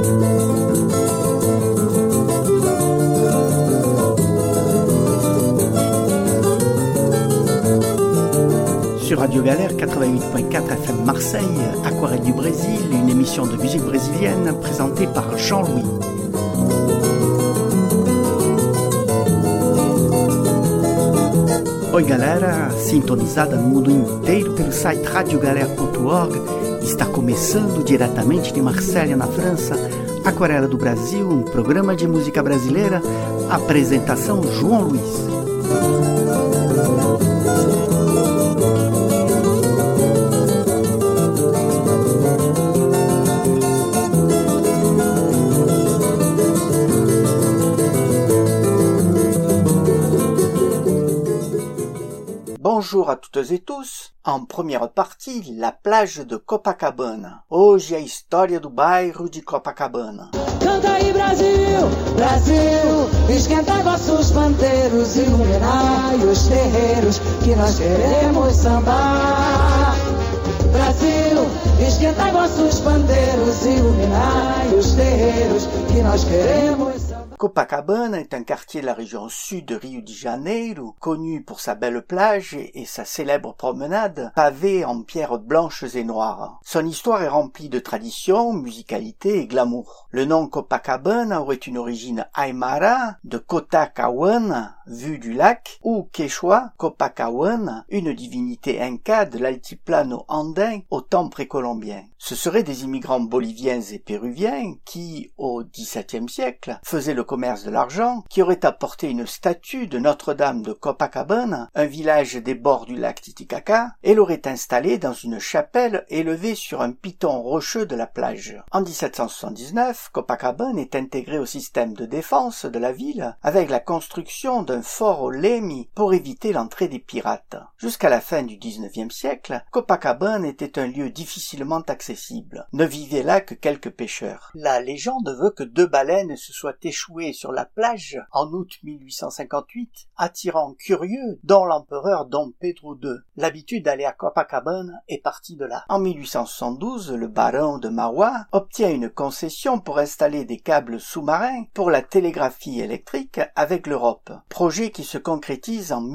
Sur Radio Galère 88.4 FM Marseille, Aquarelle du Brésil, une émission de musique brésilienne présentée par Jean-Louis. Oi galera, sintonizada no mundo inteiro pelo site radiogalera.org, está começando diretamente de Marselha, na França, Aquarela do Brasil, um programa de música brasileira, apresentação João Luiz. Bonjour à toutes et tous. En première partie, la plage de Copacabana. Hoje a história do bairro de Copacabana. Canta aí Brasil, Brasil, esquenta vossos pandeiros, iluminai os terreiros que nós queremos sambar. Brasil, esquenta vossos pandeiros, iluminai os terreiros que nós queremos sambar. Copacabana est un quartier de la région sud de Rio de Janeiro, connu pour sa belle plage et sa célèbre promenade pavée en pierres blanches et noires. Son histoire est remplie de traditions, musicalité et glamour. Le nom Copacabana aurait une origine aymara de Cotacahuana, vue du lac, ou quechua, Copacahuana, une divinité inca de l'altiplano andin au temps précolombien. Ce seraient des immigrants boliviens et péruviens qui, au XVIIe siècle, faisaient le commerce de l'argent, qui aurait apporté une statue de Notre-Dame de Copacabana, un village des bords du lac Titicaca, et l'aurait installée dans une chapelle élevée sur un piton rocheux de la plage. En 1779, Copacabana est intégré au système de défense de la ville avec la construction d'un fort au Leme pour éviter l'entrée des pirates. Jusqu'à la fin du XIXe siècle, Copacabana était un lieu difficilement accessible. Ne vivaient là que quelques pêcheurs. La légende veut que 2 baleines se soient échouées sur la plage en août 1858, attirant curieux, dont l'empereur Dom Pedro II. L'habitude d'aller à Copacabana est partie de là. En 1872, le baron de Mauá obtient une concession pour installer des câbles sous-marins pour la télégraphie électrique avec l'Europe, projet qui se concrétise en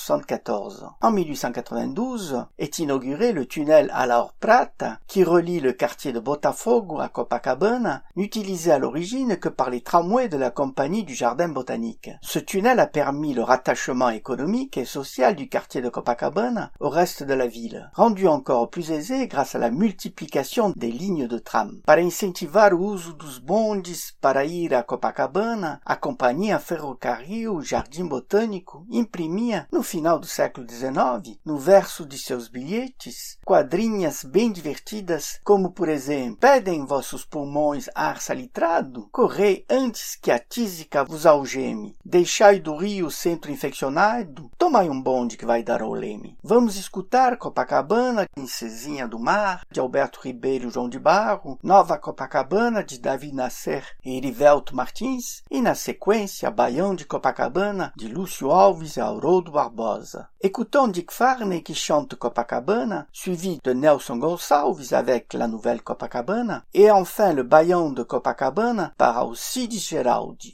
1874. En 1892 est inauguré le tunnel Alaor Prata qui relie le quartier de Botafogo à Copacabana, n'utilisé à l'origine que par les tramways de la compagnie du Jardin botanique. Ce tunnel a permis le rattachement économique et social du quartier de Copacabana au reste de la ville, rendu encore plus aisé grâce à la multiplication des lignes de tram. Para incentivar o uso dos bondes para ir a Copacabana, a companhia Ferrocarril Jardim Botânico imprimia, no final do século XIX, no verso de seus bilhetes, quadrinhas bem divertidas, como por exemplo: pedem vossos pulmões ar salitrado, correi antes que a tísica vos algeme, deixai do rio o centro infeccionado, tomai bonde que vai dar ao Leme. Vamos escutar Copacabana, Princesinha do Mar, de Alberto Ribeiro João de Barro, Nova Copacabana, de Davi Nasser e Erivelto Martins, e na sequência Baião de Copacabana, de Lúcio Alves e Haroldo Barbosa. Écoutons Dick Farney qui chante Copacabana, suivi de Nelson Gonçalves avec la nouvelle Copacabana, et enfin le Baião de Copacabana par Alcides Geraldi.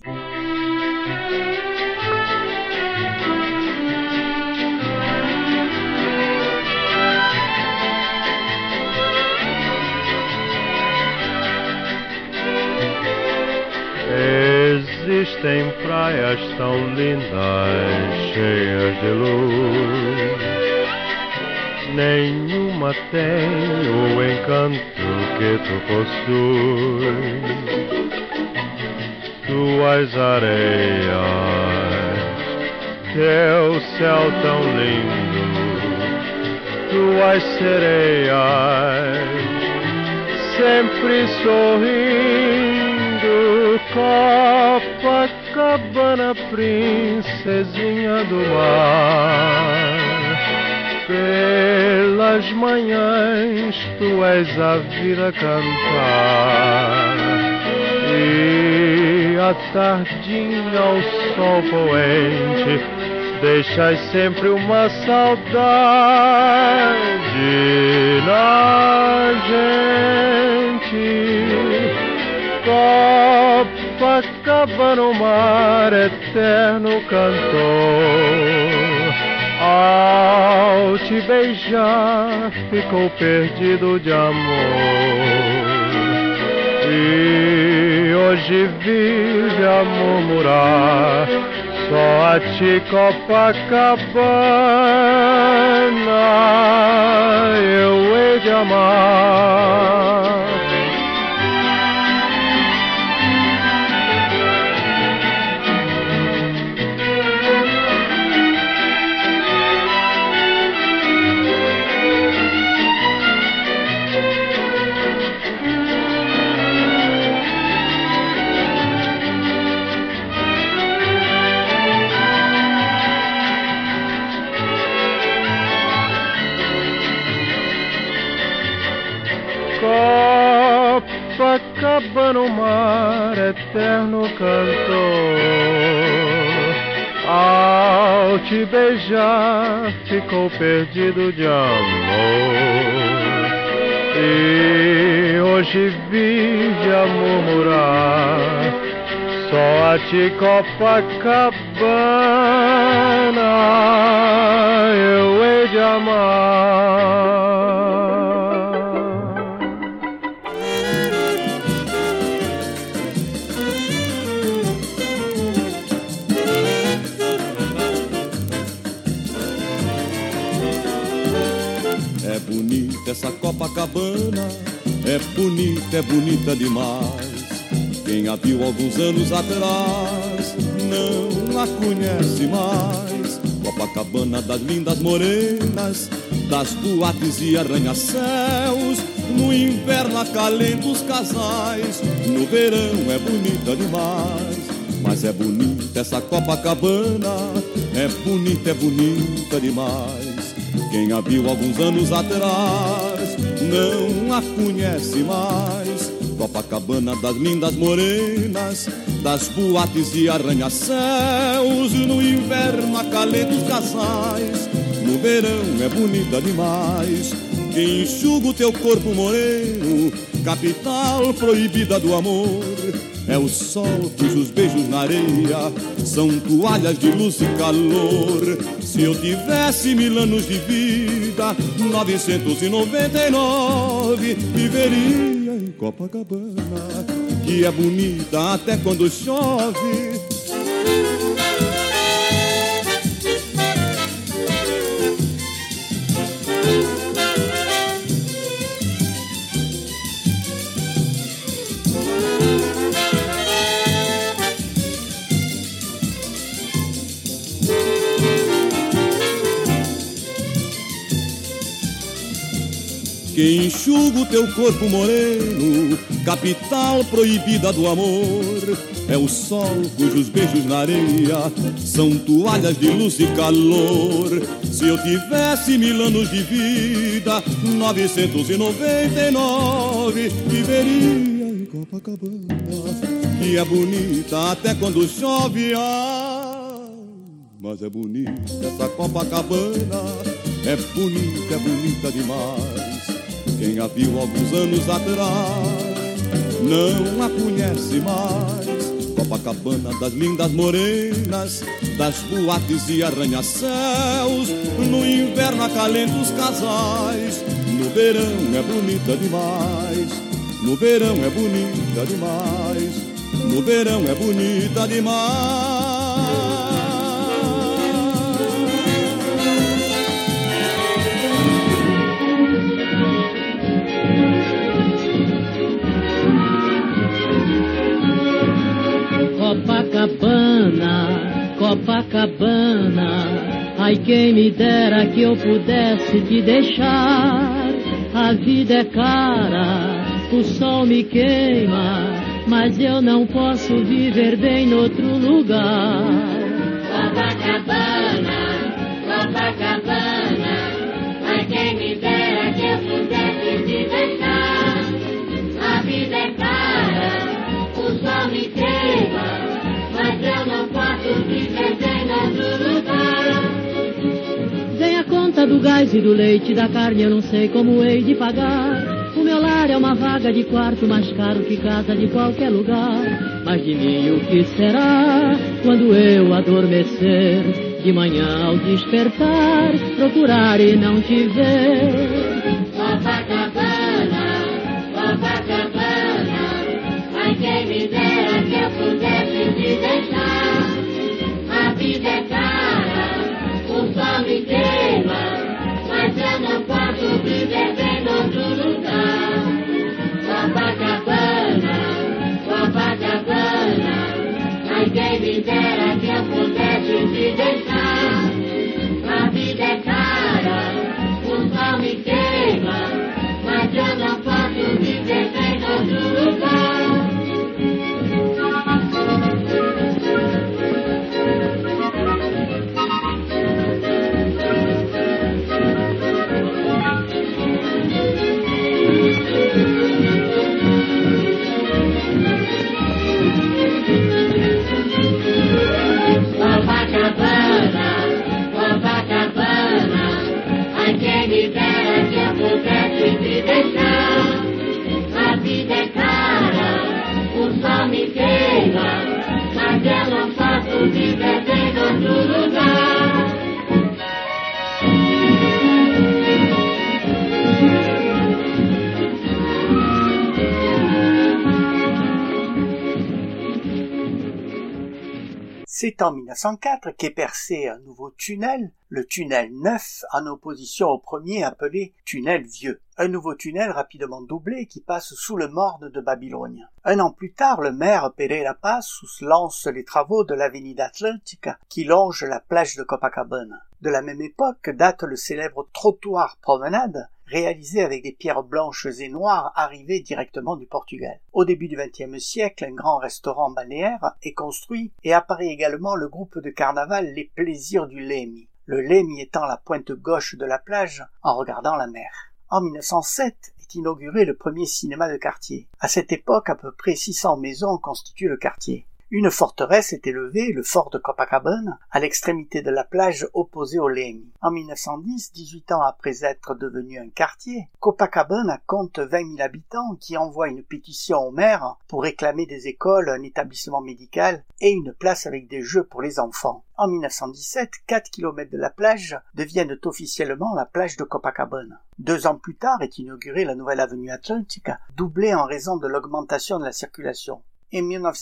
Existem praias tão lindas, cheias de luz, nenhuma tem o encanto que tu possuis. Tuas areias, teu céu tão lindo, tuas sereias, sempre sorrindo. Copacabana, princesinha do mar, pelas manhãs tu és a vida cantar, e à tardinha ao sol poente deixas sempre uma saudade na gente. Copacabana, o mar eterno cantou. Ao te beijar, ficou perdido de amor. E hoje vive a murmurar, só a ti, Copacabana, eu hei de amar. Copacabana, o mar eterno cantou. Ao te beijar, ficou perdido de amor. E hoje vive a murmurar, só a ti, Copacabana, eu hei de amar. É bonita essa Copacabana, é bonita demais. Quem a viu alguns anos atrás não a conhece mais. Copacabana das lindas morenas, das boates e arranha-céus. No inverno acalenta os casais, no verão é bonita demais. Mas é bonita essa Copacabana, é bonita demais. Quem a viu alguns anos atrás não a conhece mais. Copacabana das lindas morenas, das boates e arranha-céus. No inverno acalenta os casais, no verão é bonita demais. Quem enxuga o teu corpo moreno, capital proibida do amor, é o sol cujos beijos na areia são toalhas de luz e calor. Se eu tivesse 1000 anos de vida, 999, viveria em Copacabana, que é bonita até quando chove. Quem enxuga o teu corpo moreno, capital proibida do amor, é o sol cujos beijos na areia são toalhas de luz e calor. Se eu tivesse 1000 anos de vida, 999, viveria em Copacabana, que é bonita até quando chove. Mas é bonita essa Copacabana, é bonita demais. Quem a viu alguns anos atrás não a conhece mais. Copacabana das lindas morenas, das boates e arranha-céus. No inverno acalenta os casais, no verão é bonita demais. No verão é bonita demais. No verão é bonita demais. Copacabana, Copacabana, ai quem me dera que eu pudesse te deixar. A vida é cara, o sol me queima, mas eu não posso viver bem noutro lugar. Copacabana, Copacabana, ai quem me dera que eu pudesse te deixar. A vida é cara, o sol me queima, mas eu não posso viver bem noutro lugar. Vem a conta do gás e do leite, da carne eu não sei como hei de pagar. O meu lar Procurar é uma vaga de quarto mais caro que casa de qualquer lugar. Mas de mim o que será quando eu adormecer? De manhã ao despertar, procurar e não te ver. Copacabana, Copacabana, ai quem me dera que eu pudesse te deixar. A vida é cara, o sol me queima, mas eu não posso viver bem em outro lugar. Copacabana, Copacabana, ai quem me dera que eu pudesse te deixar. A vida é cara, o sol me queima, mas eu não posso viver bem em outro lugar. Copacabana, Copacabana, ai quem me dera que eu pudesse te deixar. A vida é cara, o sol me queima, mas eu não posso viver bem em outro lugar. C'est en 1904 qu'est percé un nouveau tunnel, le tunnel 9, en opposition au premier appelé tunnel vieux. Un nouveau tunnel rapidement doublé qui passe sous le morne de Babylonia. Un an plus tard, le maire Pereira Passos lance les travaux de l'Avenida Atlântica qui longe la plage de Copacabana. De la même époque date le célèbre trottoir promenade réalisé avec des pierres blanches et noires arrivées directement du Portugal. Au début du XXe siècle, un grand restaurant balnéaire est construit et apparaît également le groupe de carnaval Les Plaisirs du Leme. Le Leme étant la pointe gauche de la plage en regardant la mer. En 1907 est inauguré le premier cinéma de quartier. À cette époque, à peu près 600 maisons constituent le quartier. Une forteresse est élevée, le fort de Copacabana, à l'extrémité de la plage opposée au Leme. En 1910, 18 ans après être devenu un quartier, Copacabana compte 20 000 habitants qui envoient une pétition au maire pour réclamer des écoles, un établissement médical et une place avec des jeux pour les enfants. En 1917, 4 km de la plage deviennent officiellement la plage de Copacabana. 2 ans plus tard est inaugurée la nouvelle avenue Atlântica, doublée en raison de l'augmentation de la circulation. Em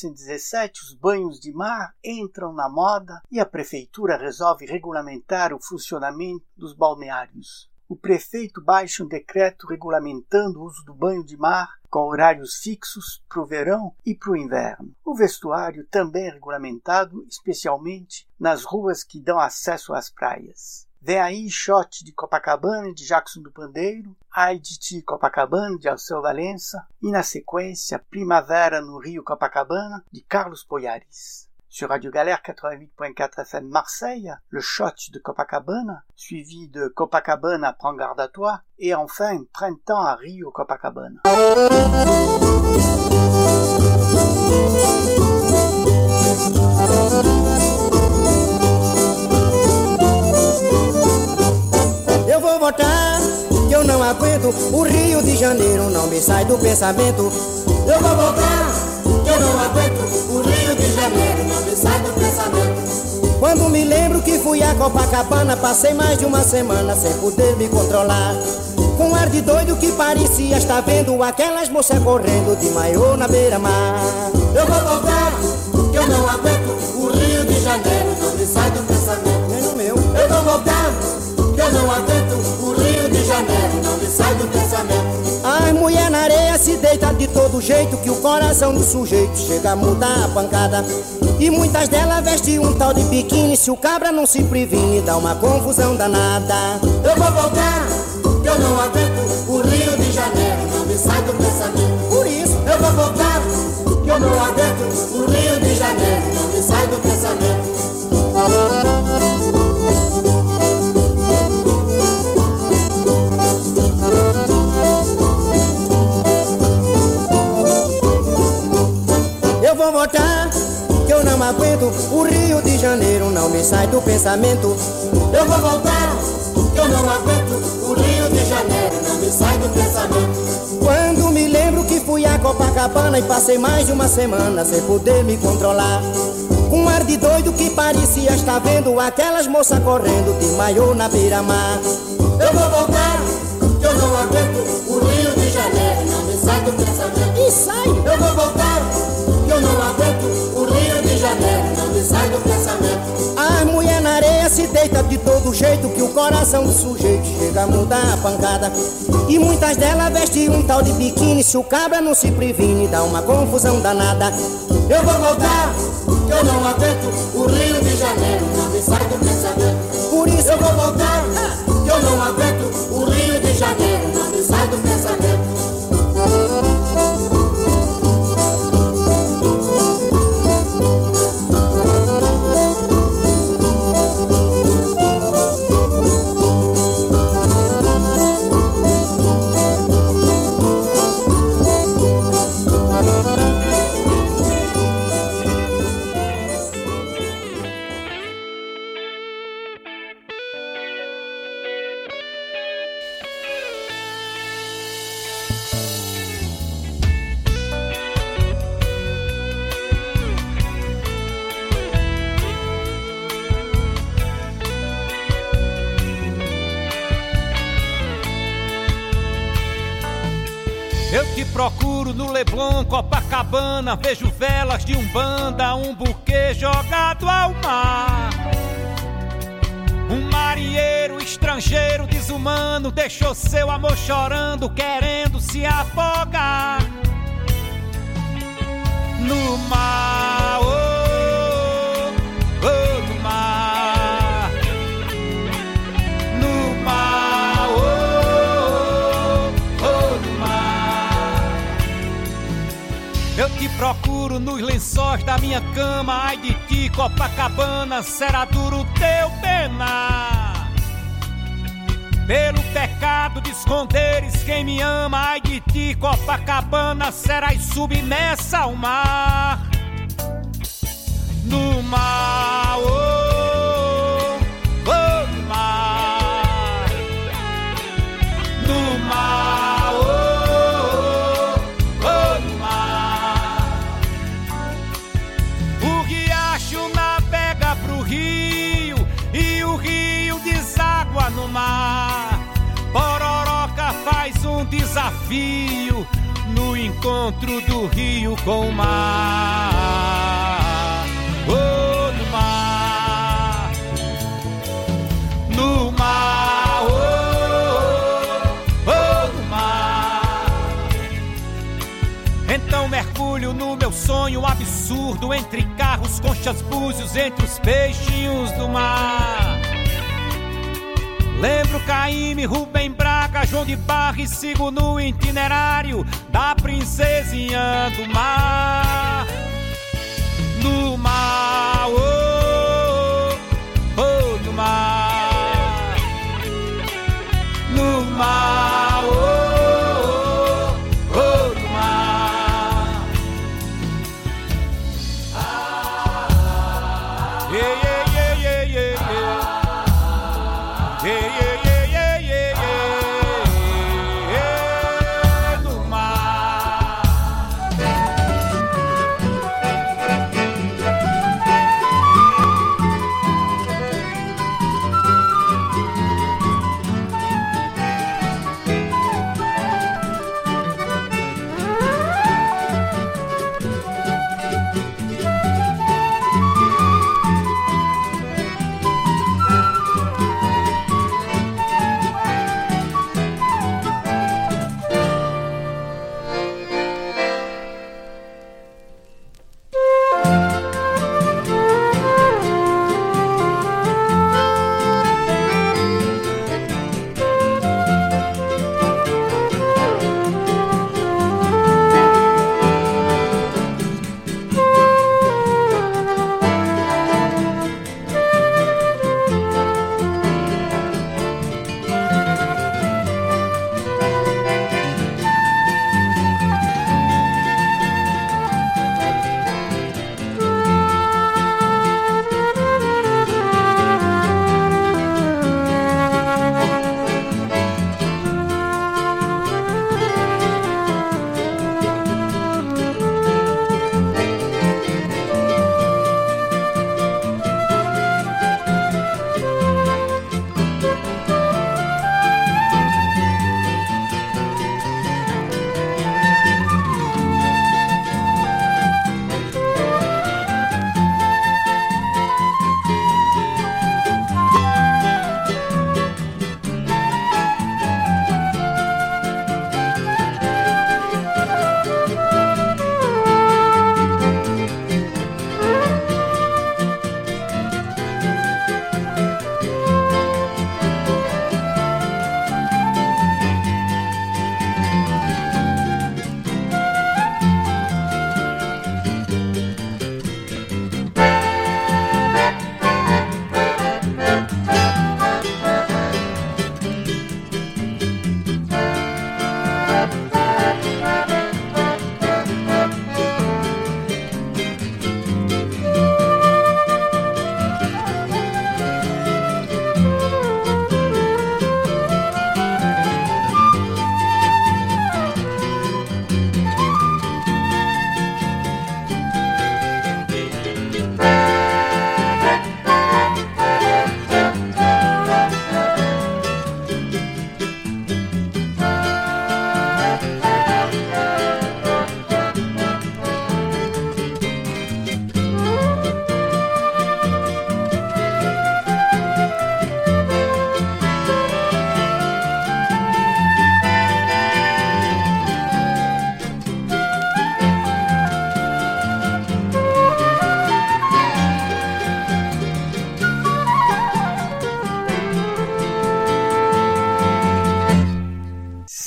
1917, os banhos de mar entram na moda e a prefeitura resolve regulamentar o funcionamento dos balneários. O prefeito baixa um decreto regulamentando o uso do banho de mar com horários fixos para o verão e para o inverno. O vestuário também é regulamentado, especialmente nas ruas que dão acesso às praias. Vem aí Shot de Copacabana, de Jackson do Pandeiro, Ai de Ti Copacabana, de Alceu Valença, e na sequência Primavera no Rio Copacabana, de Carlos Poyares. Sur Radio Galère 88.4 FM Marseille, le Shot de Copacabana, suivi de Copacabana Prends garde à toi, et enfin Printemps à Rio Copacabana. Eu vou voltar, que eu não aguento, o Rio de Janeiro não me sai do pensamento. Eu vou voltar, que eu não aguento, o Rio de Janeiro não me sai do pensamento. Quando me lembro que fui a Copacabana, passei mais de uma semana sem poder me controlar. Com um ar de doido que parecia estar vendo aquelas moças correndo de maiô na beira-mar. Eu vou voltar, que eu não aguento, o Rio de Janeiro não me sai do pensamento. Nem no meu. Eu vou voltar, que eu não aguento, o Rio de Janeiro não me sai do pensamento. As mulher na areia se deita de todo jeito que o coração do sujeito chega a mudar a pancada. E muitas delas vestem um tal de biquíni, se o cabra não se previne dá uma confusão danada. Eu vou voltar, que eu não aguento, o Rio de Janeiro não me sai do pensamento. Por isso eu vou voltar, que eu não aguento, o Rio de Janeiro não me sai do pensamento. Eu vou voltar, que eu não aguento, o Rio de Janeiro não me sai do pensamento. Eu vou voltar, que eu não aguento o Rio de Janeiro, não me sai do pensamento. Quando me lembro que fui a Copacabana e passei mais de uma semana sem poder me controlar, um ar de doido que parecia estar vendo aquelas moças correndo de maiô na beira-mar. Eu vou voltar, que eu não aguento o Rio de Janeiro, não me sai do pensamento. E sai! Eu vou voltar, que eu não aguento o Rio de Janeiro, não me sai do pensamento. A mulher na areia se deita de todo jeito que o coração do sujeito chega a mudar a pancada. E muitas delas vestem um tal de biquíni, se o cabra não se previne, dá uma confusão danada. Eu vou voltar, que eu não aguento o Rio de Janeiro, não me sai do pensamento. Por isso eu vou voltar, que eu não aguento o Rio de Janeiro, não me sai do pensamento. Eu te procuro no Leblon, Copacabana, vejo velas de umbanda, um buquê jogado ao mar. Um marinheiro estrangeiro desumano deixou seu amor chorando, querendo se afogar no mar, oh, oh, no mar, no mar, oh, oh, no mar. Eu te procuro nos lençóis da minha cama, ai de ti, Copacabana, será duro teu penar. Pelo pecado de esconderes quem me ama, ai de ti, Copacabana, serás submersa ao mar. No mar, oh, oh, no mar, no mar, oh, oh, no mar. O riacho navega pro rio e o rio deságua no mar. Pororoca faz um desafio no encontro do rio com o mar. Oh, no mar, no mar, oh, oh, no mar. Então mergulho no meu sonho absurdo, entre carros, conchas, búzios, entre os peixinhos do mar. Lembro Caíme, Rubem Braga, João de Barra e sigo no itinerário da princesinha do mar. No mar, oh, oh, no mar, no mar, oh, oh, no mar. Yeah, yeah, yeah, yeah, yeah, yeah. Yeah, yeah, yeah, yeah, yeah, yeah, yeah, no mar.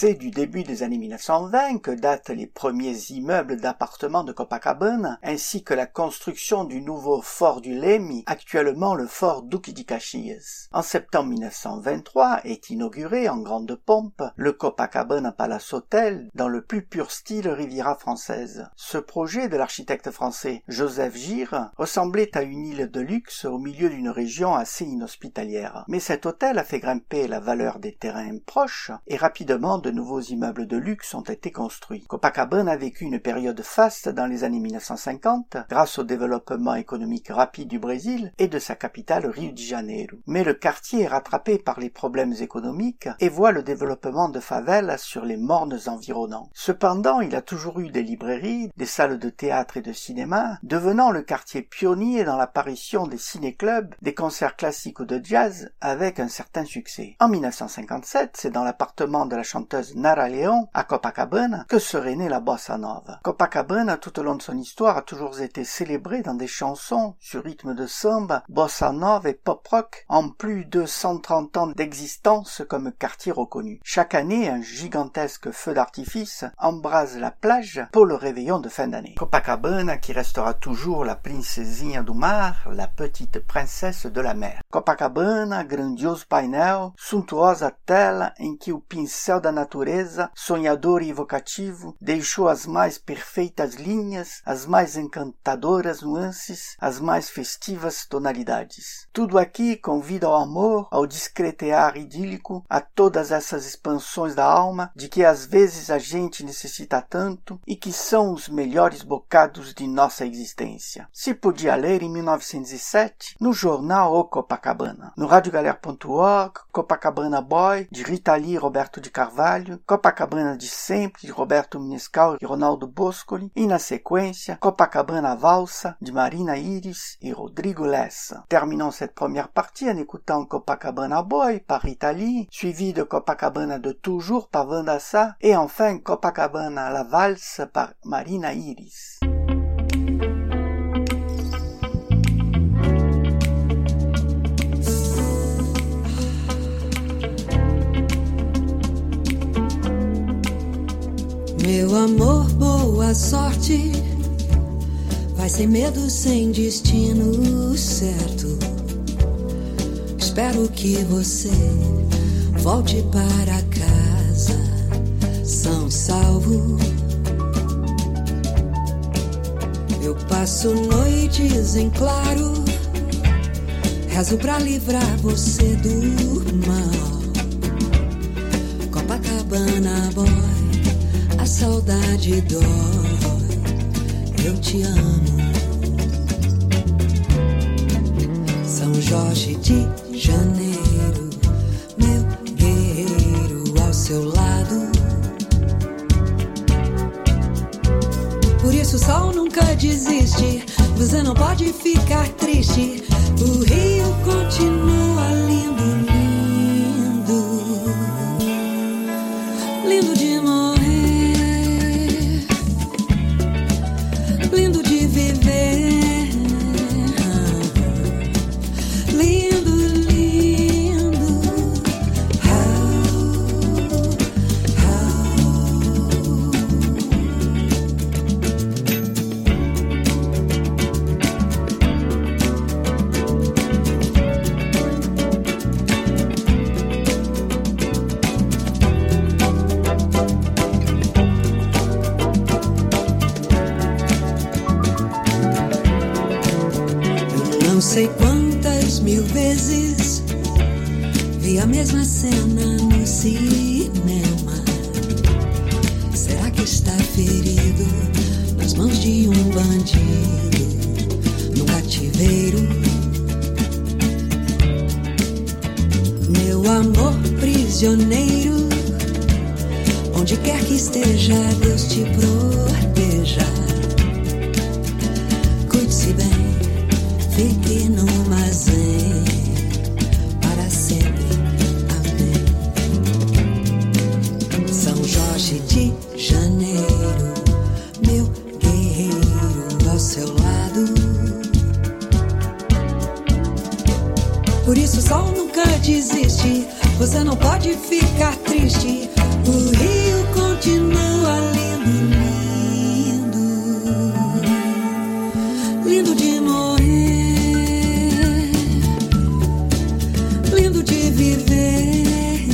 C'est du début des années 1920 que datent les premiers immeubles d'appartements de Copacabana, ainsi que la construction du nouveau fort du Leme, actuellement le fort Duque de Caxias. En septembre 1923 est inauguré en grande pompe le Copacabana Palace Hotel dans le plus pur style Riviera française. Ce projet de l'architecte français Joseph Gire ressemblait à une île de luxe au milieu d'une région assez inhospitalière. Mais cet hôtel a fait grimper la valeur des terrains proches et rapidement de nouveaux immeubles de luxe ont été construits. Copacabana a vécu une période faste dans les années 1950 grâce au développement économique rapide du Brésil et de sa capitale Rio de Janeiro. Mais le quartier est rattrapé par les problèmes économiques et voit le développement de favelas sur les mornes environnants. Cependant, il a toujours eu des librairies, des salles de théâtre et de cinéma, devenant le quartier pionnier dans l'apparition des ciné-clubs, des concerts classiques ou de jazz avec un certain succès. En 1957, c'est dans l'appartement de la chanteuse Nara León à Copacabana que serait née la bossa nova. Copacabana, tout au long de son histoire, a toujours été célébrée dans des chansons sur rythme de samba, bossa nova et pop rock, en plus de 130 ans d'existence comme quartier reconnu. Chaque année, un gigantesque feu d'artifice embrase la plage pour le réveillon de fin d'année. Copacabana qui restera toujours la princesinha do mar, la petite princesse de la mer. Copacabana, grandioso painel, suntuosa tela em que o pincel da natureza, sonhador e evocativo, deixou as mais perfeitas linhas, as mais encantadoras nuances, as mais festivas tonalidades. Tudo aqui convida ao amor, ao discretear idílico, a todas essas expansões da alma, de que às vezes a gente necessita tanto e que são os melhores bocados de nossa existência. Se podia ler em 1907 no jornal O Copacabana. No radiogalera.org, Copacabana Boy, de Rita Lee e Roberto de Carvalho, Copacabana de Sempre, de Roberto Menescal e Ronaldo Boscoli, e na sequência, Copacabana Valsa, de Marina Iris et Rodrigo Lessa. Terminons cette première partie en écoutant Copacabana Boy par Rita Lee, suivi de Copacabana de Toujours par Vanda Sa, et enfin Copacabana La Valse par Marina Iris. Meu amor, boa sorte. Vai sem medo, sem destino certo. Espero que você volte para casa são e salvo. Eu passo noites em claro, rezo pra livrar você do mal. Copacabana Boy, a saudade dói, eu te amo. São Jorge de Janeiro, meu guerreiro ao seu lado. Por isso o sol nunca desiste, você não pode ficar triste. O Rio continua lindo, lindo, lindo de morrer, lindo de viver, lindo, lindo. Não sei quantas mil vezes vi a mesma cena no cinema. Será que está ferido nas mãos de um bandido no cativeiro? Meu amor prisioneiro, onde quer que esteja, Deus te proteja. Cuide-se bem, fique no armazém para sempre, amém. São Jorge de Janeiro, meu guerreiro ao seu lado. Por isso o sol nunca desiste, você não pode ficar triste. O Rio continua lindo, lindo, lindo de morrer, lindo de viver,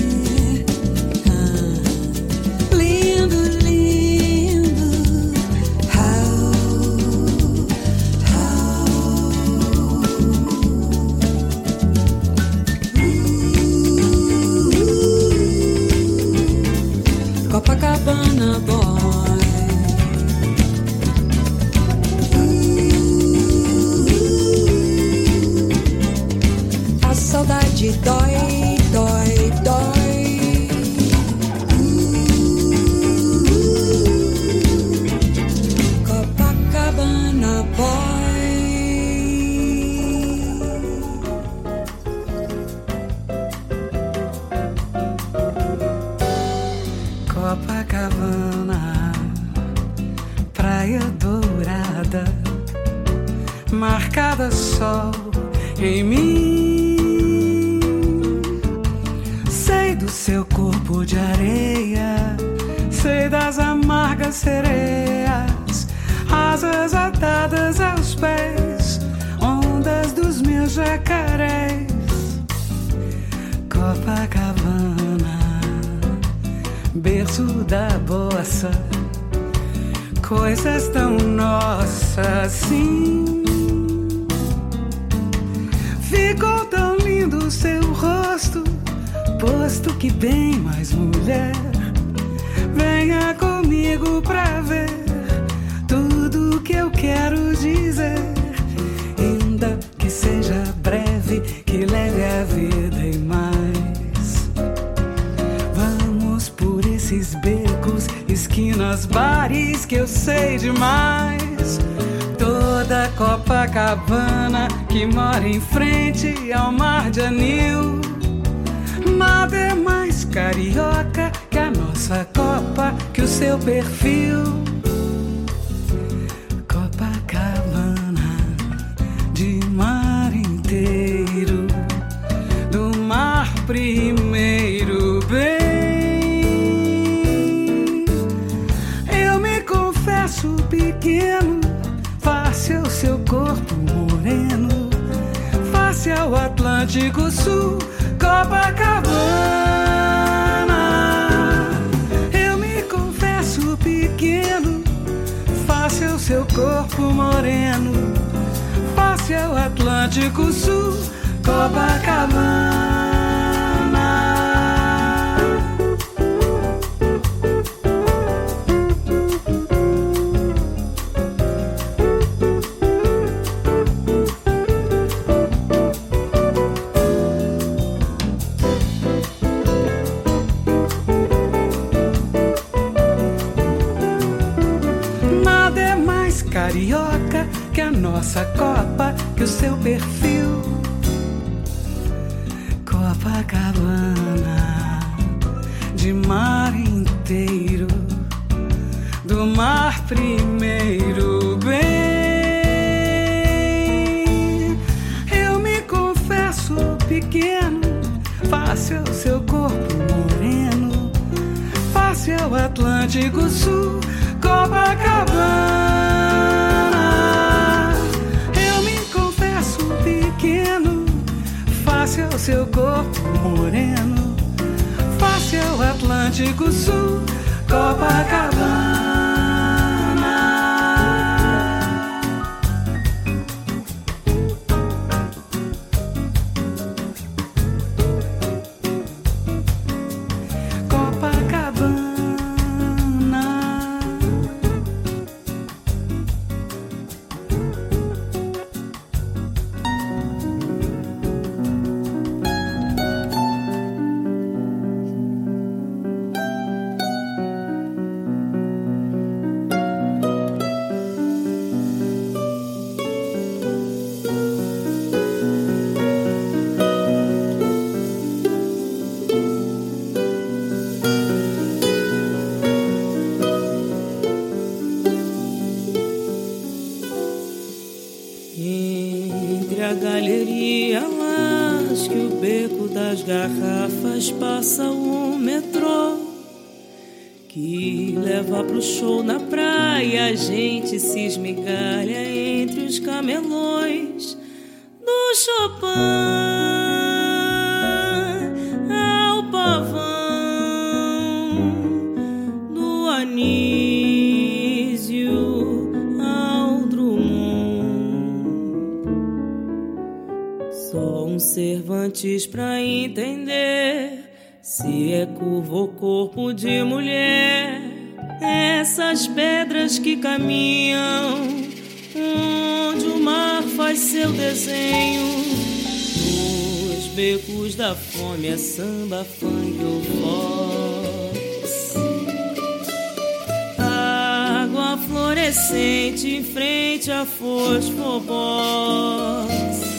lindo, lindo, Copacabana boy, a saudade dói, dói, dói. Copacabana boy. Copacabana, praia dourada, marcada sol em mim. Sei do seu corpo de areia, sei das amargas sereias, asas atadas aos pés, ondas dos meus jacarés. Copacabana, berço da bossa, coisas tão nossas assim. Ficou tão lindo o seu rosto, posto que bem mais mulher. Venha comigo pra ver tudo que eu quero dizer, ainda que seja breve, que leve a vida e mais. Vamos por esses becos, esquinas, bares que eu sei demais. Toda Copacabana que mora em frente ao mar de anil. Nada é mais carioca que a nossa Copa, que o seu perfil. Copacabana, de mar inteiro, do mar primeiro bem. Eu me confesso pequeno, face ao seu corpo moreno, face ao Atlântico Sul. Copacabana, eu me confesso pequeno, face ao seu corpo moreno, face ao Atlântico Sul. Copacabana. Carioca que a nossa Copa, que o seu perfil. Copacabana, de mar inteiro, do mar primeiro bem. Eu me confesso pequeno, face ao seu corpo moreno, face ao Atlântico Sul. Copacabana, eu me confesso pequeno, face ao seu corpo moreno, face ao Atlântico Sul. Copacabana. A galeria mais que o beco das garrafas passa o metrô que leva pro show na praia, a gente se esmigalha entre os camelões do Chopin ao pavão, do Anísio ao Drummond. Só um Cervantes pra entender se é curvo ou corpo de mulher. Essas pedras que caminham onde o mar faz seu desenho, nos becos da fome é samba, funk ou fox. Água fluorescente em frente a Fosfobox.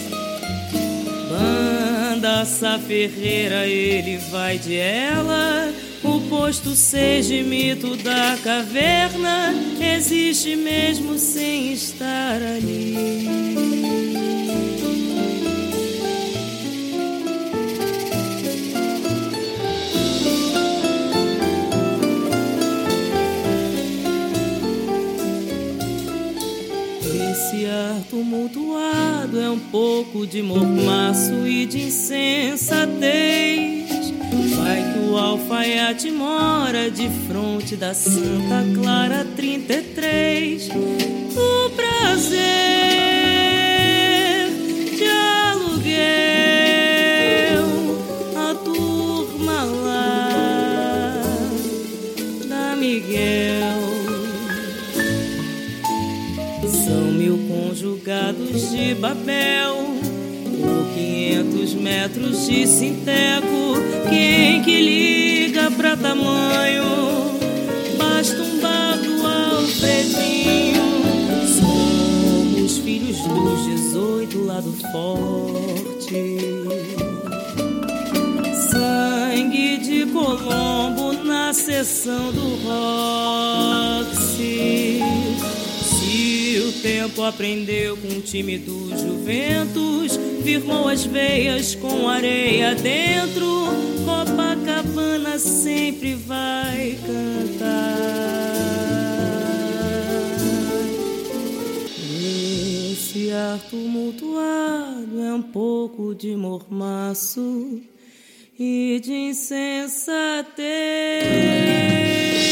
Banda Sá Ferreira, ele vai de ela. O posto 6 de mito da caverna existe mesmo sem estar ali. Esse ar tumultuado é um pouco de mormaço e de insensatez. Vai que o alfaiate mora de frente da Santa Clara 33. O prazer de aluguel, a turma lá da Miguel. São 1000 conjugados de Babel por 500 metros de sinteco. Quem que liga pra tamanho? Basta um bardo Alfredinho. Somos filhos dos 18 lá do forte. Sangue de Colombo na sessão do Roxy. Se o tempo aprendeu com o time do Juventus, firmou as veias com areia dentro, Copacabana sempre vai cantar. Esse ar tumultuado é um pouco de mormaço e de insensatez.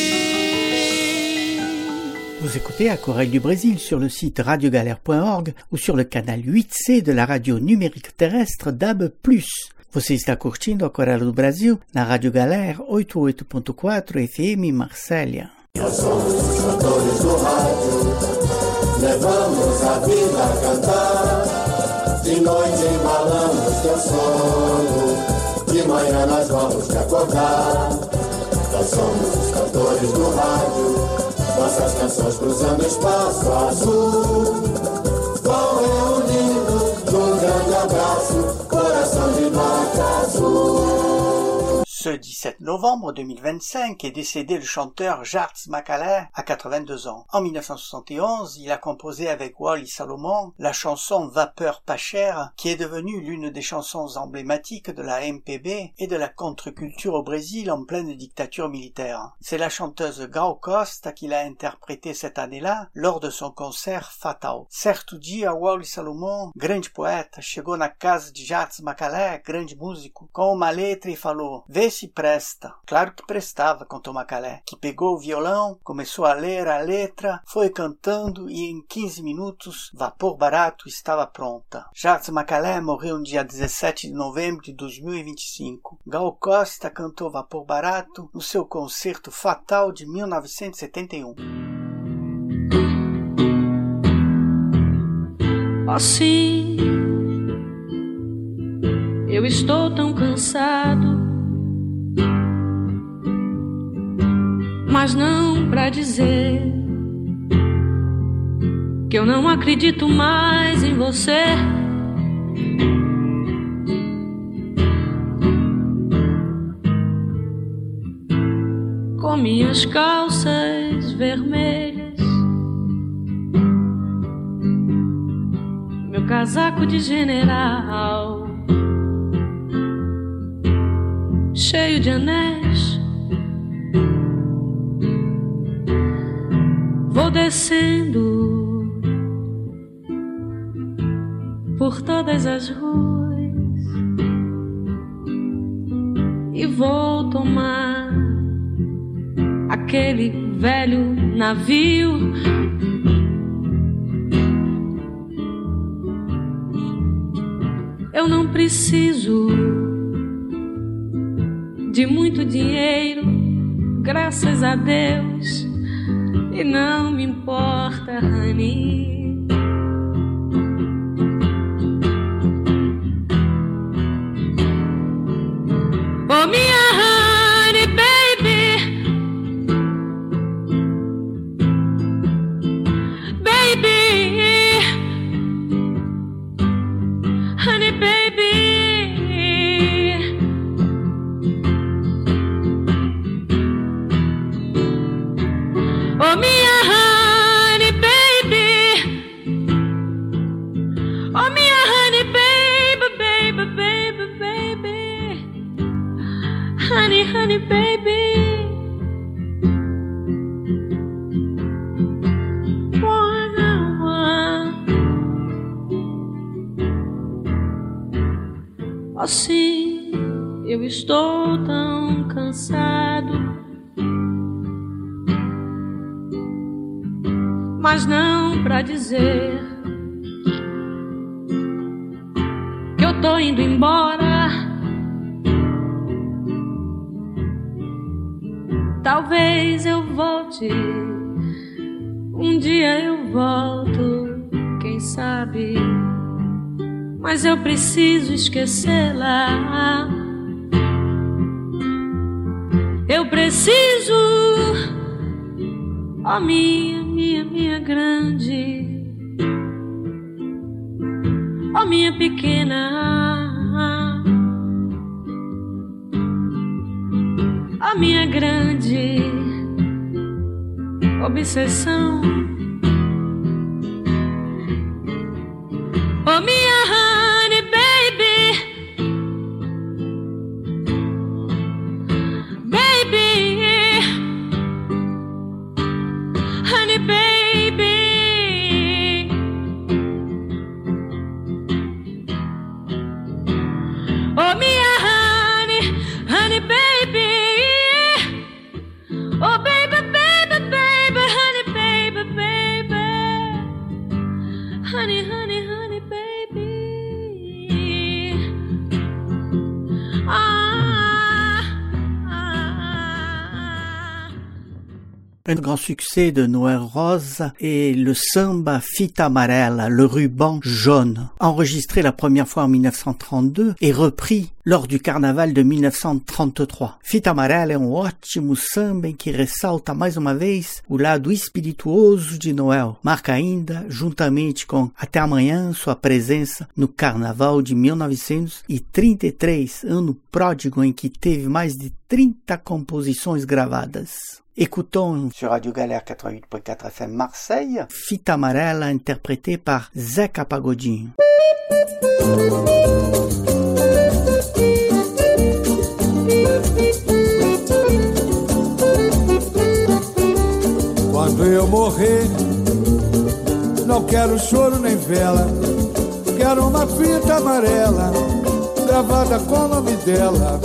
Vous écoutez Aquarelle du Brésil sur le site radiogalère.org ou sur le canal 8C de la radio numérique terrestre DAB+. Você está curtindo Aquarelle do Brasil na Rádio Galère 88.4 FM Marsella. Nós somos os cantores do rádio, levamos a vida a cantar. De noite embalamos teu sono, de manhã nós vamos te acordar. Nós somos os cantores do rádio, nossas canções cruzando espaço azul, vão reunindo num grande abraço, coração de nota azul. Ce 17 novembre 2025 est décédé le chanteur Jarts Macalé à 82 ans. En 1971, il a composé avec Wally Salomon la chanson Vapeur pas chère, qui est devenue l'une des chansons emblématiques de la MPB et de la contre-culture au Brésil en pleine dictature militaire. C'est la chanteuse Gal Costa qui l'a interprétée cette année-là lors de son concert Fatal. Certo dia, Wally Salomon, grande poeta, chegou na casa de Jarts Macalé, grande músico, com uma letra e falou: "Vê se presta." Claro que prestava, contou Macalé, que pegou o violão, começou a ler a letra, foi cantando e em 15 minutos Vapor Barato estava pronta. Jarts Macalé morreu no dia 17 de novembro de 2025. Gal Costa cantou Vapor Barato no seu concerto Fatal de 1971. Oh sim, eu estou tão cansado, mas não pra dizer que eu não acredito mais em você. Com minhas calças vermelhas, meu casaco de general, cheio de anéis descendo por todas as ruas e vou tomar aquele velho navio. Eu não preciso de muito dinheiro, graças a Deus, e não me importa, honey. Oh, minha honey baby, baby, honey baby. Oh, minha honey baby, oh, minha honey baby, baby, baby, baby. Honey, honey, baby. Oh, sim, eu estou tão cansado, mas não pra dizer que eu tô indo embora. Talvez eu volte, um dia eu volto, quem sabe, mas eu preciso esquecê-la. Eu preciso, oh, minha grande, oh, minha pequena, a minha grande obsessão. Oh, minha honey baby, baby, honey baby. Oh, minha honey baby. Oh, baby, baby, baby, honey, baby, baby, honey, honey, honey, baby. Un grand succès de Noël Rose est le samba Fita Amarela, le ruban jaune, enregistré la première fois en 1932 et repris lors du carnaval de 1933. Fita Amarela é ótimo samba em que ressalta mais uma vez o lado espirituoso de Noel. Marca ainda, juntamente com Até Amanhã, sua presença no carnaval de 1933, ano pródigo em que teve mais de 30 composições gravadas. Écoutons sur Radio Galère 88.4 FM Marseille, Fita Amarela interprétée par Zeca Pagodinho. Quando eu morrer, não quero choro nem vela, quero uma fita amarela gravada com o nome dela.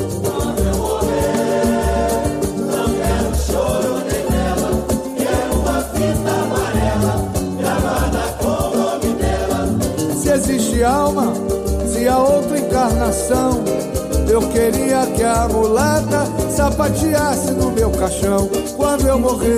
Se existe alma, se há outra encarnação, eu queria que a mulata sapateasse no meu caixão. Quando eu morrer,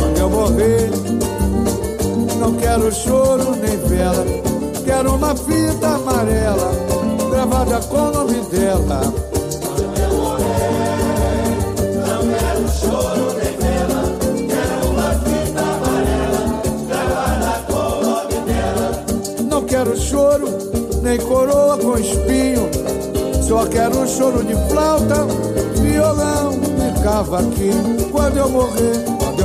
não quero choro nem vela, quero uma fita amarela gravada com o nome dela. Quando eu morrer, não quero choro nem vela, quero uma fita amarela gravada com o nome dela. Não quero choro, nem coroa com espinho, só quero choro de flauta, violão e cavaquinho. Quando eu morrer,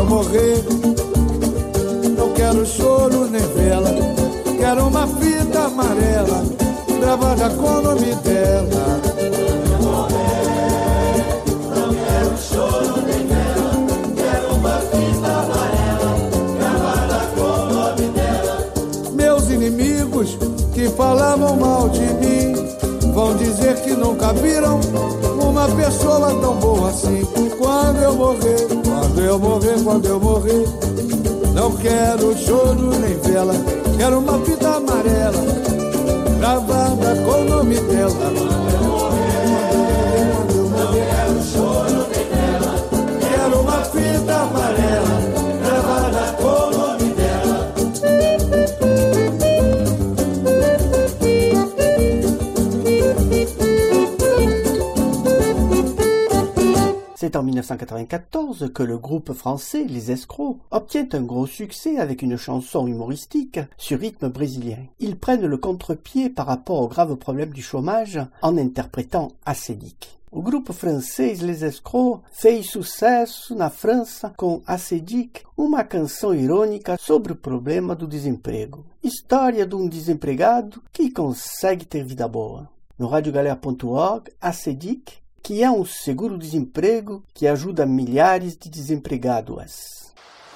não quero choro nem vela, quero uma fita amarela gravada com o nome dela. Quando eu morrer, não quero choro nem vela, quero uma fita amarela meus inimigos que falavam mal de mim vão dizer que nunca viram uma pessoa tão boa assim. Quando eu morrer, quando eu morrer, quando eu morrer, não quero choro nem vela, quero uma fita amarela gravada com o nome dela. Quando eu morrer, quando eu morrer, não quero choro nem vela, quero uma fita amarela gravada com o nome dela. C'est en 1994 que le groupe français Les Escrocs obtient un gros succès avec une chanson humoristique sur rythme brésilien. Ils prennent le contre-pied par rapport au grave problème du chômage en interprétant Acedic. O grupo francês Les Escrocs fez sucesso na França com Acedic, uma canção irônica sobre o problema do desemprego. História de um desempregado que consegue ter vida boa. No radiogalera.org, Acedic, que é um seguro-desemprego que ajuda milhares de desempregados.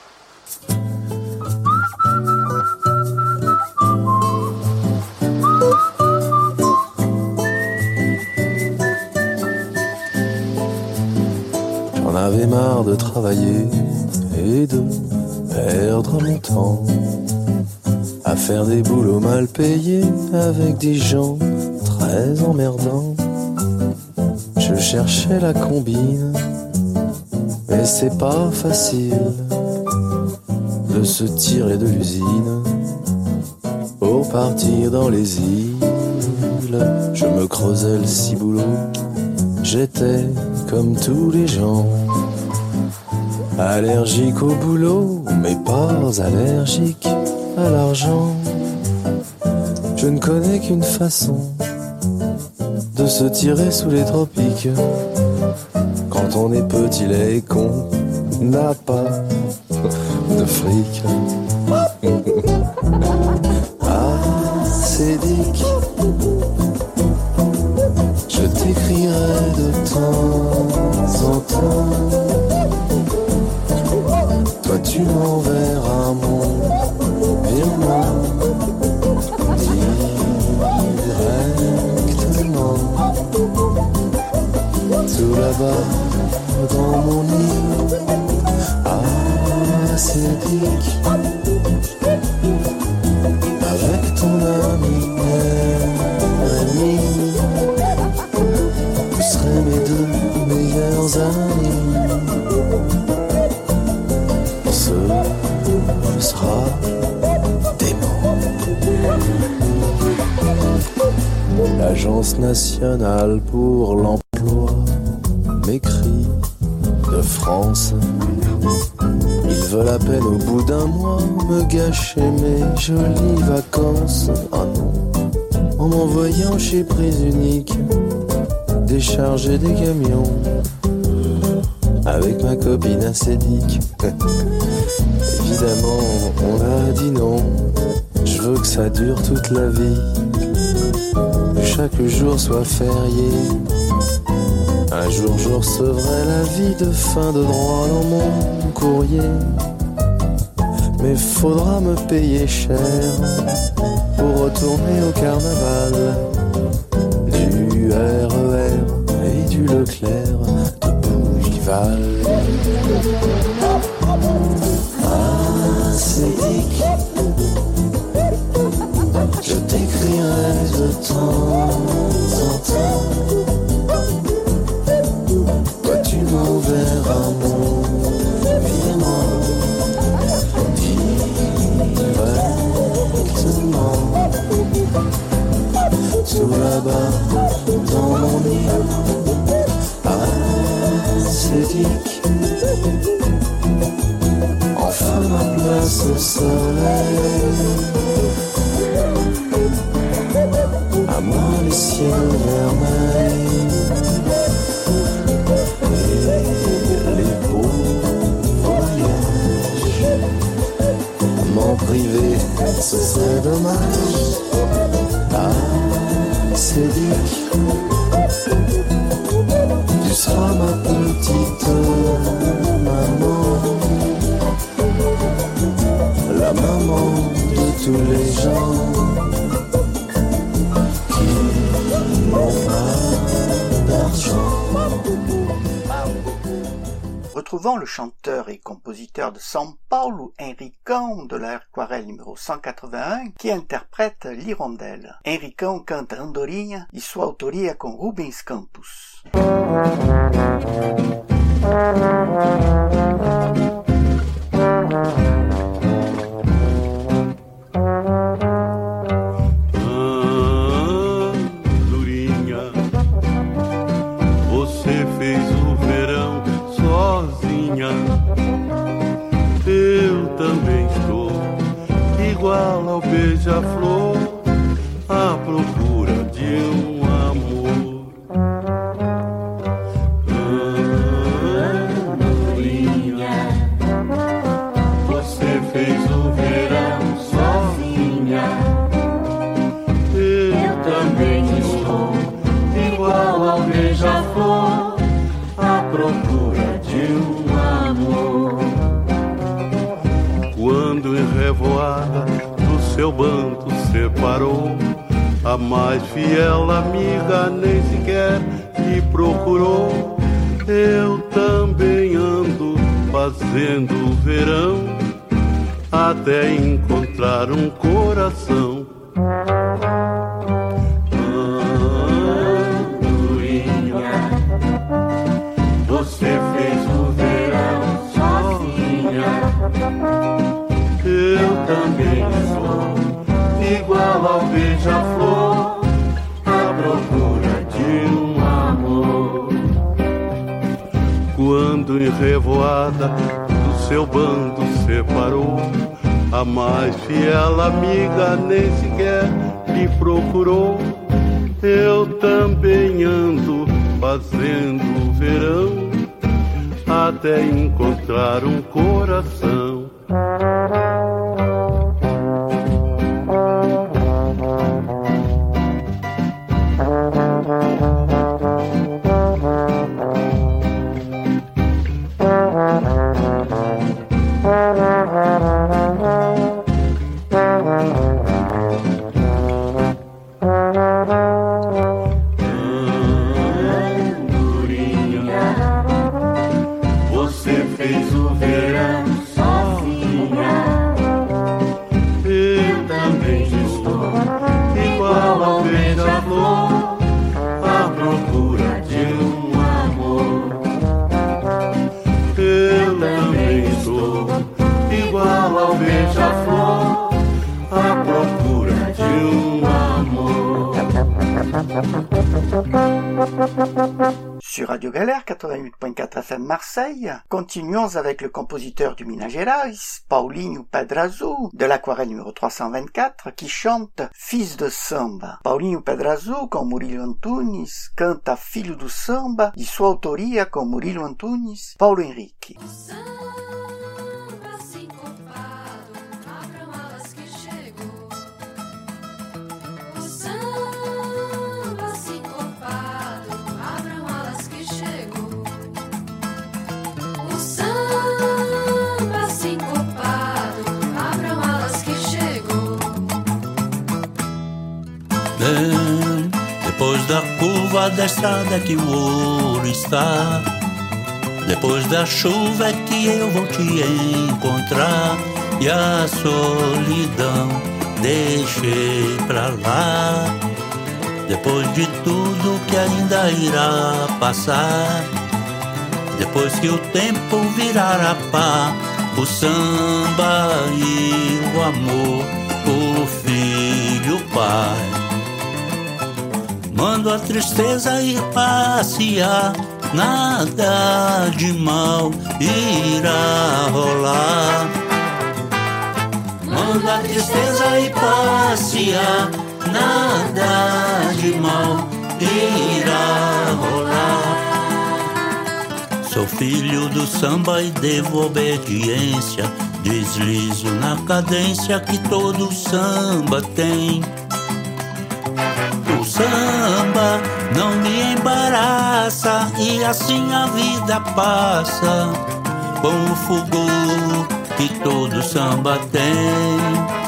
J'en avais marre de travailler et de perdre mon temps à faire des boulots mal payés avec des gens très emmerdants. Je cherchais la combine, mais c'est pas facile de se tirer de l'usine pour partir dans les îles. Je me creusais le ciboulot, j'étais comme tous les gens, allergique au boulot, mais pas allergique à l'argent. Je ne connais qu'une façon de se tirer sous les tropiques. Quand on est petit, laid et con, n'a pas de fric. Acedic, je t'écrirai de temps en temps. Toi tu m'enverras mon virement tout là-bas dans mon lit. Acedic, avec ton ami vous serez mes deux meilleurs amis. Ce sera dément. L'Agence nationale pour l'emploi m'écrit de France. Ils veulent à peine au bout d'un mois me gâcher mes jolies vacances. Ah non, en m'envoyant chez Prise Unique décharger des camions avec ma copine Acedic. Évidemment, on a dit non. Je veux que ça dure toute la vie, que chaque jour soit férié. Un jour je recevrai l'avis de fin de droit dans mon courrier. Mais faudra me payer cher pour retourner au carnaval du RER et du Leclerc de Bougival. Acedic, je t'écrirai de temps en temps. Toi tu m'enverras mon virement directement. Tout là-bas dans mon île. Acedic, enfin ma place au soleil. À moi les ciels vermeils et les beaux voyages. M'en priver, ce serait dommage. Acedic, tu seras ma petite maman. la maman de tous les gens qui n'ont pas d'argent. Retrouvons le chanteur et compositeur de São Paulo, Henricão, de l'aquarelle numéro 181, qui interprète l'hirondelle. Henricão canta Andorinha e sua autoria com Rubens Campos. Andorinha, você fez o verão sozinha. Eu também estou igual ao beija-flor, à procura de um amor. Andorinha, você fez o verão sozinha. Eu também estou igual ao beija-flor, à procura de um amor. Quando em revoada do seu bando separou, a mais fiel amiga nem sequer lhe procurou. Eu também ando fazendo verão, até encontrar um coração. Andorinha, você fez o verão sozinha. Eu também sou igual ao beija-flor, à procura de um amor. Quando em revoada do seu bando separou, a mais fiel amiga nem sequer lhe procurou. Eu também ando fazendo verão, até encontrar um coração. Sur Radio Galère 88.4 FM Marseille, continuons avec le compositeur du Minas Gerais, Paulinho Pedrazzo, de l'aquarelle numéro 324, qui chante Fils de Samba. Paulinho Pedrazzo, com Murilo Antunes, canta Filho do Samba, e sua autoria com Murilo Antunes, Paulo Henrique. Depois da curva da estrada que o ouro está, depois da chuva é que eu vou te encontrar, e a solidão deixei pra lá. Depois de tudo que ainda irá passar, depois que o tempo virar a pá, o samba e o amor, o filho, o pai. Mando a tristeza ir passear, nada de mal irá rolar. Mando a tristeza ir passear, nada de mal irá rolar. Sou filho do samba e devo obediência, deslizo na cadência que todo samba tem. O samba não me embaraça e assim a vida passa, com o fulgor que todo samba tem.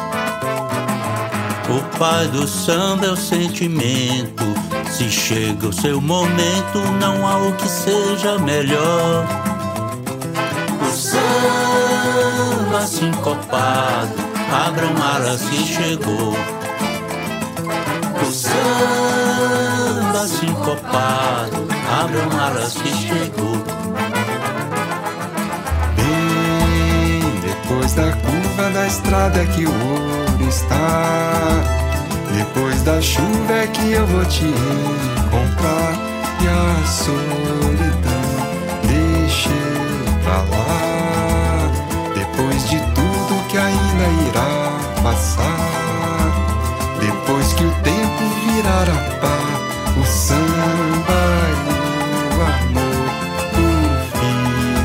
O pai do samba é o sentimento. Se chega o seu momento, não há o que seja melhor. O samba sincopado, abram alas que chegou. O samba sincopado, abram alas que chegou. Bem depois da curva da estrada é que o ouro está. Depois da chuva é que eu vou te encontrar. E a solidão deixei pra lá. Depois de tudo que ainda irá passar, depois que o tempo virar a pá, o samba e o amor por fim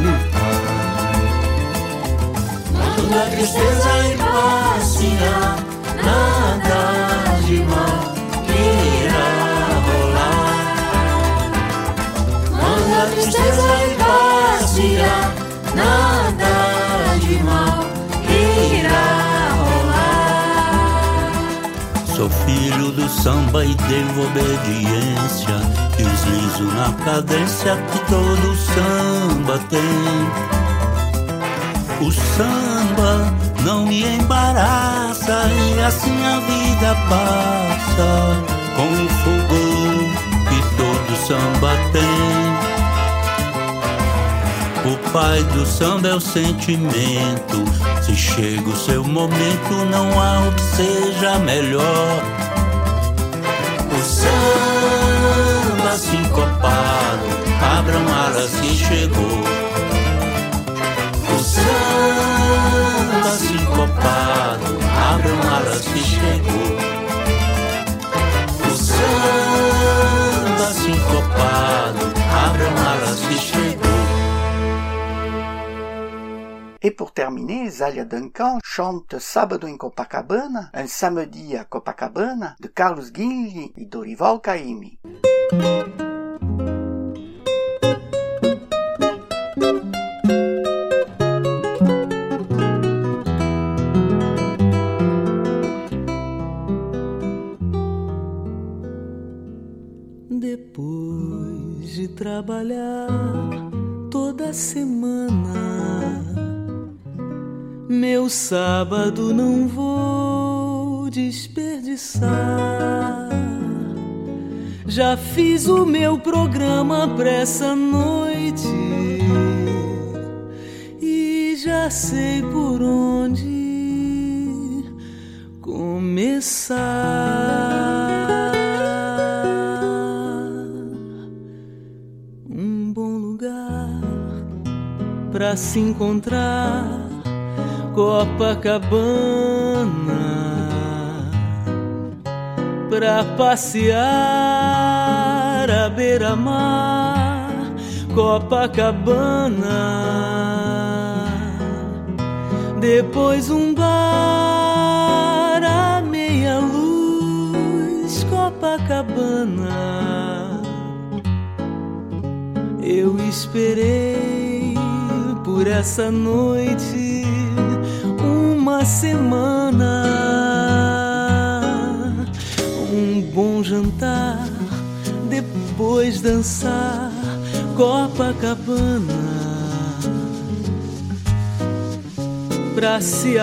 no ar. Quando a tristeza ir passear, nada de mal irá rolar. Quando a tristeza ir passear, nada de mal irá rolar. Sou filho do samba e devo obediência, deslizo na cadência que todo samba tem. O samba não me embaraça e assim a vida passa, com o fogo que todo samba tem. O pai do samba é o sentimento. Se chega o seu momento, não há o que seja melhor. O samba sincopado, abram alas que chegou. O samba sincopado, abram alas que chegou. O samba sincopado, abram alas que chegou. Et pour terminer, Zélia Duncan chante Sábado em Copacabana, un samedi à Copacabana, de Carlos Gil e Dorival Caymmi. Depois de trabalhar toda semana, meu sábado não vou desperdiçar. Já fiz o meu programa pra essa noite e já sei por onde começar. Um bom lugar pra se encontrar, Copacabana, pra passear à beira-mar. Copacabana, depois um bar à meia luz. Copacabana, eu esperei por essa noite uma semana. Um bom jantar, depois dançar. Copacabana, pra se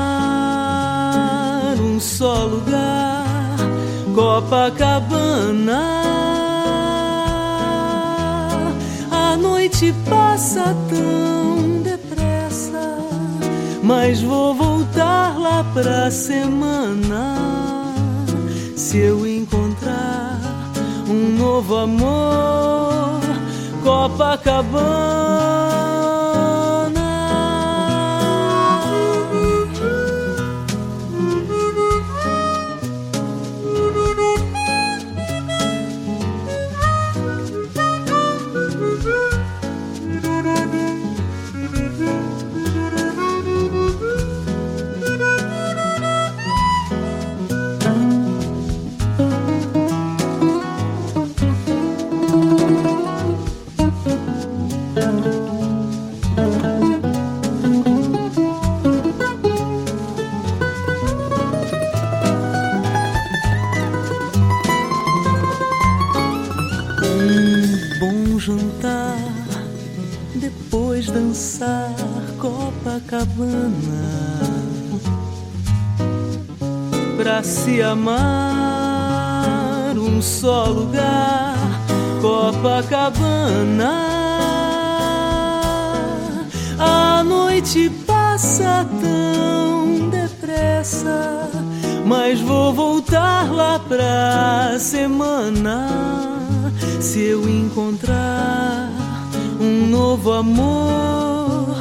amar, um só lugar. Copacabana, a noite passa tão depressa, mas vou voltar lá pra semana. Se eu encontrar um novo amor, Copacabana. Vamos dançar Copacabana pra se amar, um só lugar, Copacabana. A noite passa tão depressa, mas vou voltar lá pra semana. Se eu encontrar um novo amor,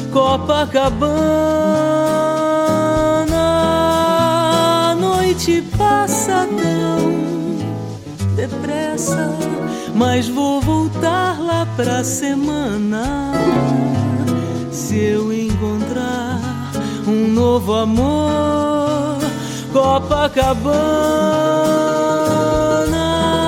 Copacabana. A noite passa tão depressa, mas vou voltar lá pra semana. Se eu encontrar um novo amor, Copacabana.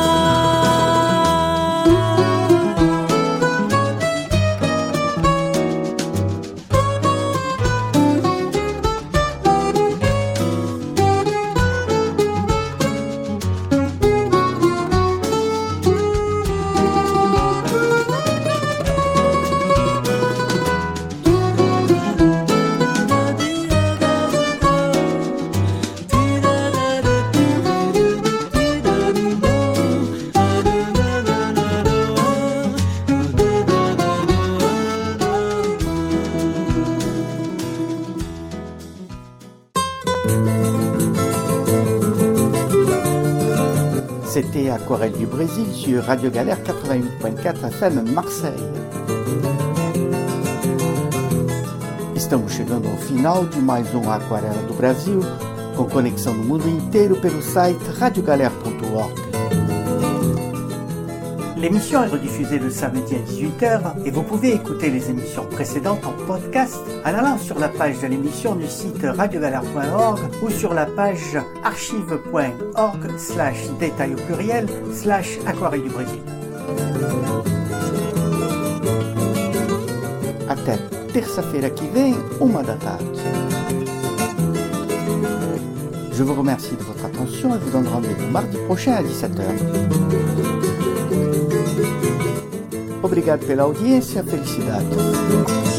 C'était Aquarelle du Brésil sur Radio Galère 88.4 FM Marseille. Estamos chegando ao final de mais um Aquarela do Brasil, com conexão no mundo inteiro pelo site radiogalère.org. L'émission est rediffusée le samedi à 18h et vous pouvez écouter les émissions précédentes en podcast en allant sur la page de l'émission du site radiogalère.org ou sur la page archive.org/détail au pluriel/Aquarelle du Brésil. Até terça-feira que vem, 1h. Je vous remercie de votre attention et vous donne rendez-vous mardi prochain à 17h. Obrigado pela audiência, felicidade.